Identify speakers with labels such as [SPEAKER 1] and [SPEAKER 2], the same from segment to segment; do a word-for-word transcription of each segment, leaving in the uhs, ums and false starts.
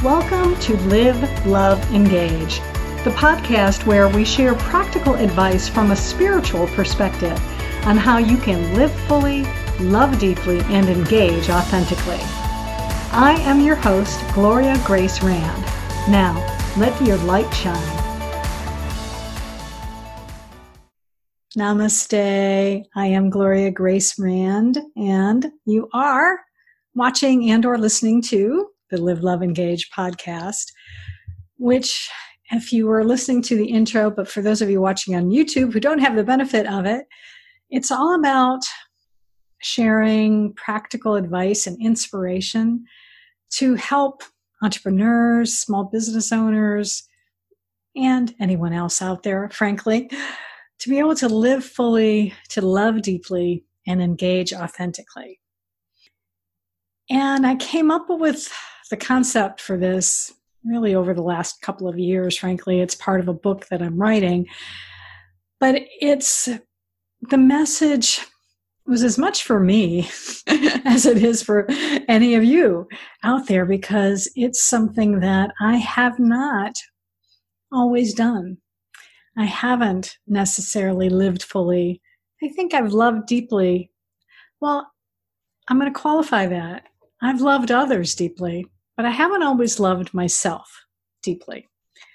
[SPEAKER 1] Welcome to Live, Love, Engage, the podcast where we share practical advice from a spiritual perspective on how you can live fully, love deeply, and engage authentically. I am your host, Gloria Grace Rand. Now, let your light shine. Namaste. I am Gloria Grace Rand, and you are watching and or listening to the Live, Love, Engage podcast, which, if you were listening to the intro, but for those of you watching on YouTube who don't have the benefit of it, it's all about sharing practical advice and inspiration to help entrepreneurs, small business owners, and anyone else out there, frankly, to be able to live fully, to love deeply, and engage authentically. And I came up with the concept for this really over the last couple of years, frankly. It's part of a book that I'm writing. But it's the message was as much for me as it is for any of you out there, because it's something that I have not always done. I haven't necessarily lived fully. I think I've loved deeply. Well, I'm going to qualify that. I've loved others deeply, but I haven't always loved myself deeply.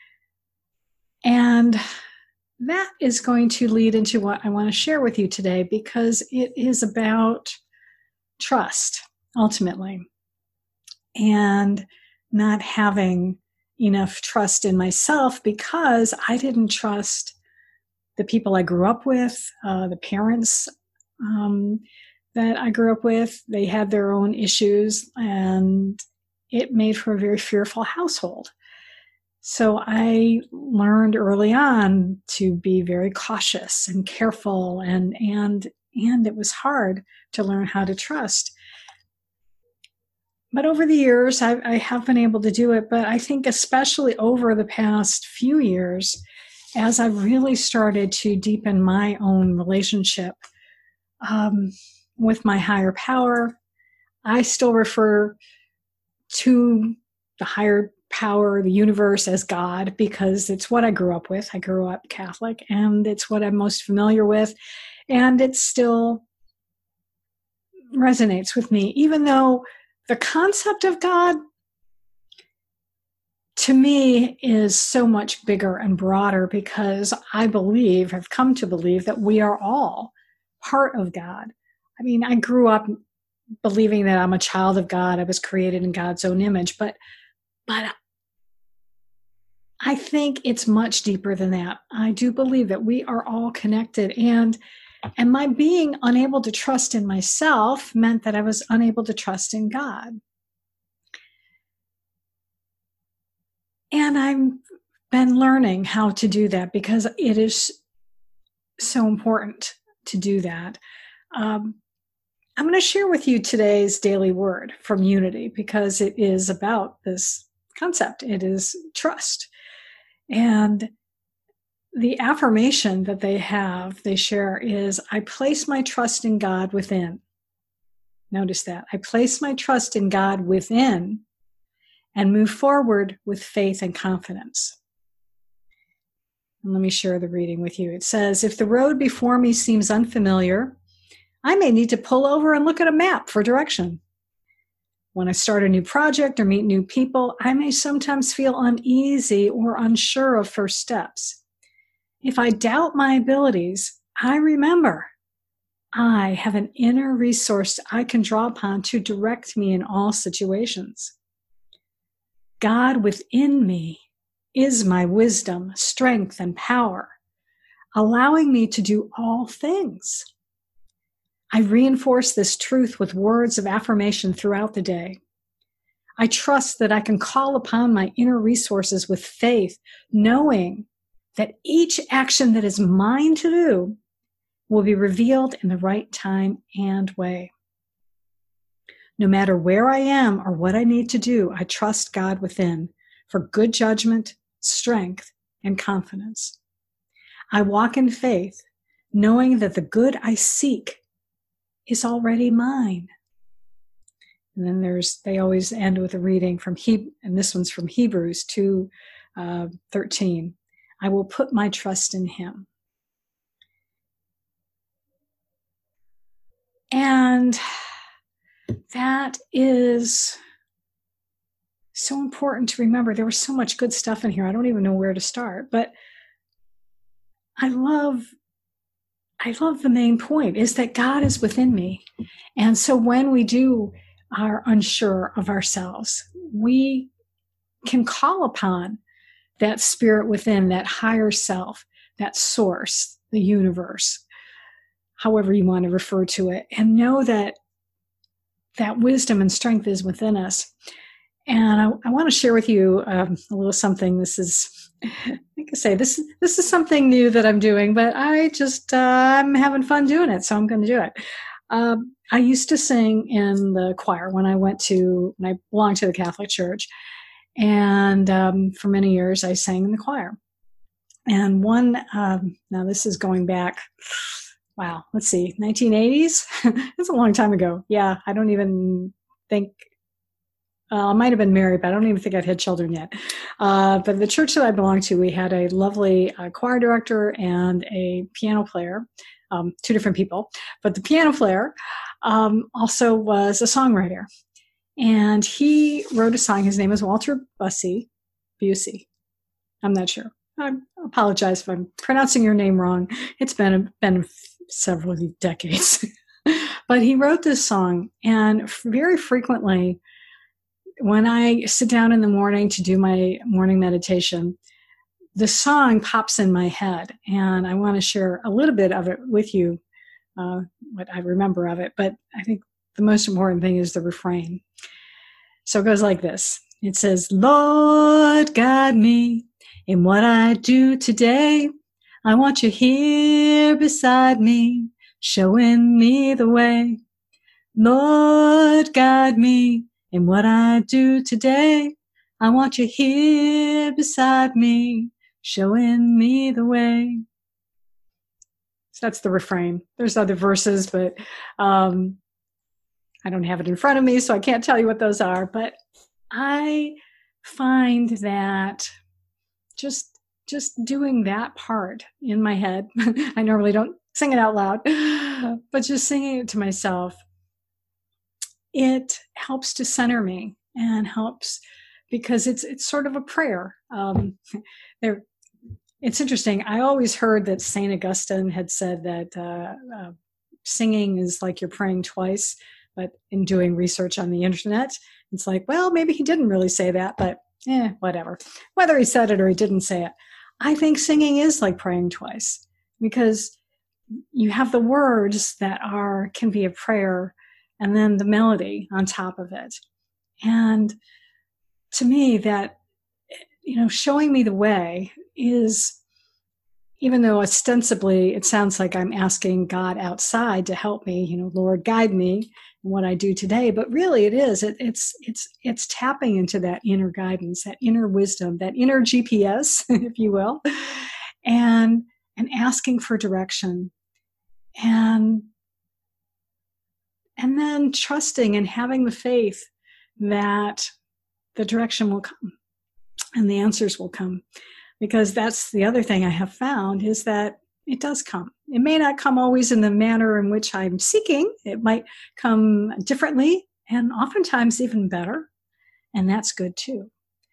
[SPEAKER 1] And that is going to lead into what I want to share with you today, because it is about trust, ultimately, and not having enough trust in myself because I didn't trust the people I grew up with, uh, the parents um, that I grew up with. They had their own issues, and it made for a very fearful household. So I learned early on to be very cautious and careful, and and and it was hard to learn how to trust. But over the years, I, I have been able to do it. But I think especially over the past few years, as I really started to deepen my own relationship um, with my higher power, I still refer to the higher power, the universe, as God, because it's what I grew up with. I grew up Catholic, and it's what I'm most familiar with, and it still resonates with me, even though the concept of God, to me, is so much bigger and broader, because I believe, have come to believe, that we are all part of God. I mean, I grew up believing that I'm a child of God. I was created in God's own image, but but I think it's much deeper than that. I do believe that we are all connected, and and my being unable to trust in myself meant that I was unable to trust in God. And I've been learning how to do that, because it is so important to do that. Um, I'm going to share with you today's daily word from Unity, because it is about this concept. It is trust. And the affirmation that they have, they share, is, I place my trust in God within. Notice that. I place my trust in God within and move forward with faith and confidence. And let me share the reading with you. It says, if the road before me seems unfamiliar, I may need to pull over and look at a map for direction. When I start a new project or meet new people, I may sometimes feel uneasy or unsure of first steps. If I doubt my abilities, I remember I have an inner resource I can draw upon to direct me in all situations. God within me is my wisdom, strength, and power, allowing me to do all things. I reinforce this truth with words of affirmation throughout the day. I trust that I can call upon my inner resources with faith, knowing that each action that is mine to do will be revealed in the right time and way. No matter where I am or what I need to do, I trust God within for good judgment, strength, and confidence. I walk in faith, knowing that the good I seek is already mine. And then there's, they always end with a reading from He, and this one's from Hebrews two, uh, thirteen. I will put my trust in him. And that is so important to remember. There was so much good stuff in here. I don't even know where to start, but I love, I love the main point is that God is within me. And so when we do are unsure of ourselves, we can call upon that spirit within, that higher self, that source, the universe, however you want to refer to it, and know that that wisdom and strength is within us. And I, I want to share with you um, a little something. This is, like I say, this, this is something new that I'm doing, but I just, uh, I'm having fun doing it, so I'm going to do it. Um, I used to sing in the choir when I went to, when I belonged to the Catholic Church. And um, for many years, I sang in the choir. And one, um, now this is going back, wow, let's see, nineteen eighties? That's a long time ago. Yeah, I don't even think, uh, I might have been married, but I don't even think I'd had children yet. Uh, but the church that I belonged to, we had a lovely uh, choir director and a piano player, um, two different people. But the piano player um, also was a songwriter. And he wrote a song. His name is Walter Bussey, Busey. I'm not sure. I apologize if I'm pronouncing your name wrong. It's been been several decades. But he wrote this song, and very frequently, when I sit down in the morning to do my morning meditation, the song pops in my head, and I want to share a little bit of it with you, uh, what I remember of it. But I think the most important thing is the refrain. So it goes like this. It says, Lord, guide me in what I do today. I want you here beside me, showing me the way. Lord, guide me in what I do today. I want you here beside me, showing me the way. So that's the refrain. There's other verses, but um, I don't have it in front of me, so I can't tell you what those are. But I find that just just doing that part in my head, I normally don't sing it out loud, but just singing it to myself, it helps to center me and helps because it's it's sort of a prayer. Um, there, it's interesting. I always heard that Saint Augustine had said that uh, uh, singing is like you're praying twice. But in doing research on the internet, it's like, well, maybe he didn't really say that, but eh, whatever. Whether he said it or he didn't say it. I think singing is like praying twice because you have the words that are, can be a prayer and then the melody on top of it. And to me that, you know, showing me the way is, even though ostensibly it sounds like I'm asking God outside to help me, you know, Lord, guide me in what I do today. But really it is, it, it's, it's, it's tapping into that inner guidance, that inner wisdom, that inner G P S, if you will, and, and asking for direction and, and then trusting and having the faith that the direction will come and the answers will come. Because that's the other thing I have found is that it does come. It may not come always in the manner in which I'm seeking. It might come differently and oftentimes even better. And that's good too.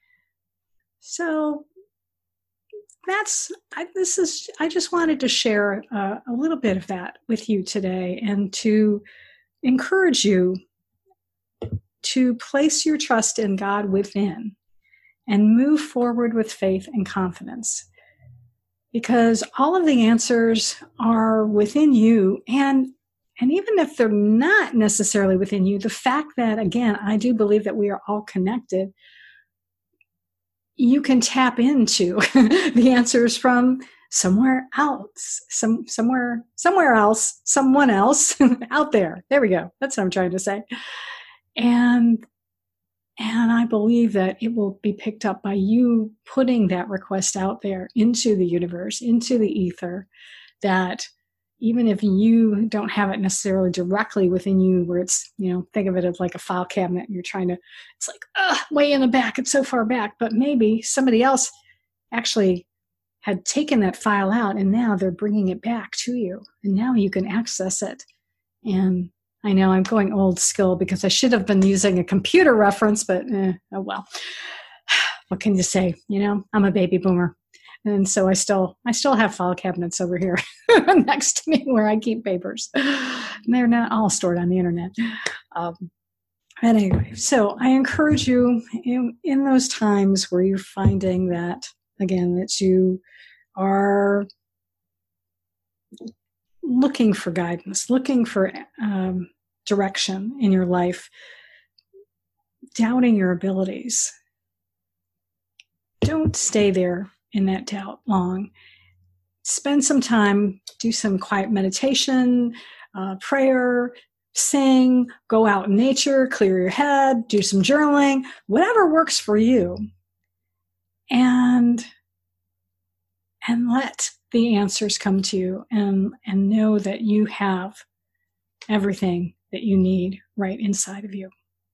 [SPEAKER 1] So that's, I, this is, I just wanted to share uh, a little bit of that with you today and to encourage you to place your trust in God within and move forward with faith and confidence. Because all of the answers are within you. And, and even if they're not necessarily within you, the fact that, again, I do believe that we are all connected, you can tap into the answers from somewhere else, some, somewhere, somewhere else, someone else out there. There we go. That's what I'm trying to say. And And I believe that it will be picked up by you putting that request out there into the universe, into the ether, that even if you don't have it necessarily directly within you where it's, you know, think of it as like a file cabinet. You're trying to, it's like, uh, way in the back. It's so far back. But maybe somebody else actually had taken that file out and now they're bringing it back to you. And now you can access it. And I know I'm going old school because I should have been using a computer reference, but eh, oh well. What can you say? You know, I'm a baby boomer. And so I still, I still have file cabinets over here next to me where I keep papers. And they're not all stored on the internet. Um, but anyway, so I encourage you in, in those times where you're finding that, again, that you are looking for guidance, looking for um, direction in your life, doubting your abilities. Don't stay there in that doubt long. Spend some time, do some quiet meditation, uh, prayer, sing, go out in nature, clear your head, do some journaling, whatever works for you. And, and let the answers come to you and, and know that you have everything that you need right inside of you.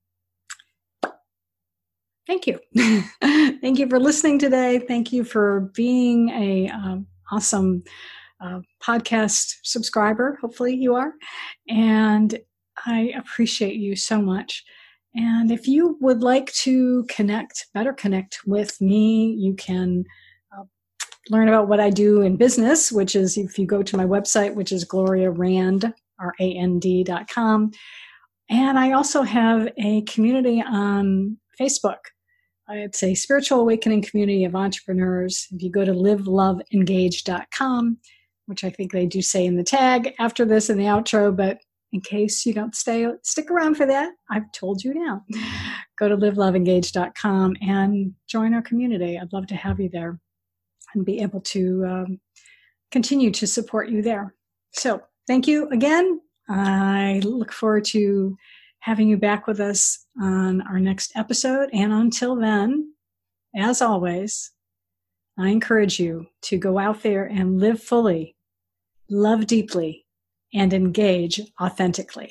[SPEAKER 1] Thank you. Thank you for listening today. Thank you for being a um, awesome uh, podcast subscriber. Hopefully you are. And I appreciate you so much. And if you would like to connect, better connect with me, you can uh, learn about what I do in business, which is if you go to my website, which is Gloria Rand, R A N D dot com. And I also have a community on Facebook. It's a spiritual awakening community of entrepreneurs. If you go to live love engage dot com, which I think they do say in the tag after this in the outro, but in case you don't stay, stick around for that, I've told you now. Go to live love engage dot com and join our community. I'd love to have you there and be able to um, continue to support you there. So thank you again. I look forward to having you back with us on our next episode. And until then, as always, I encourage you to go out there and live fully, love deeply, and engage authentically.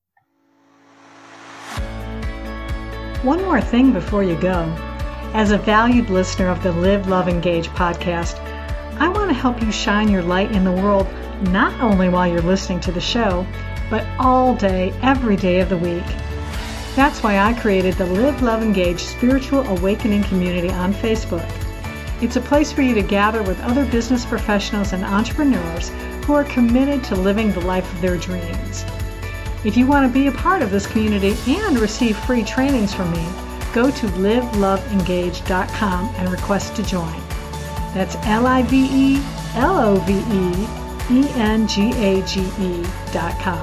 [SPEAKER 1] One more thing before you go. As a valued listener of the Live, Love, Engage podcast, I want to help you shine your light in the world, not only while you're listening to the show, but all day, every day of the week. That's why I created the Live, Love, Engage Spiritual Awakening Community on Facebook. It's a place for you to gather with other business professionals and entrepreneurs who are committed to living the life of their dreams. If you want to be a part of this community and receive free trainings from me, go to live love engage dot com and request to join. That's L I V E L O V E E N G A G E dot com.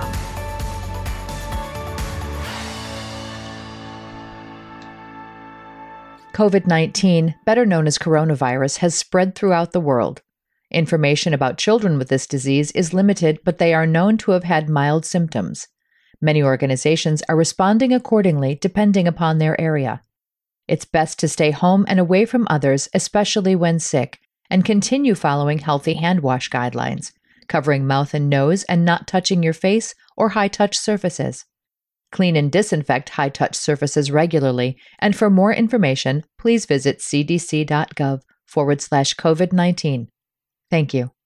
[SPEAKER 2] COVID nineteen, better known as coronavirus, has spread throughout the world. Information about children with this disease is limited, but they are known to have had mild symptoms. Many organizations are responding accordingly depending upon their area. It's best to stay home and away from others, especially when sick, and continue following healthy hand wash guidelines, covering mouth and nose and not touching your face or high-touch surfaces. Clean and disinfect high-touch surfaces regularly, and for more information, please visit cdc.gov forward slash COVID-19. Thank you.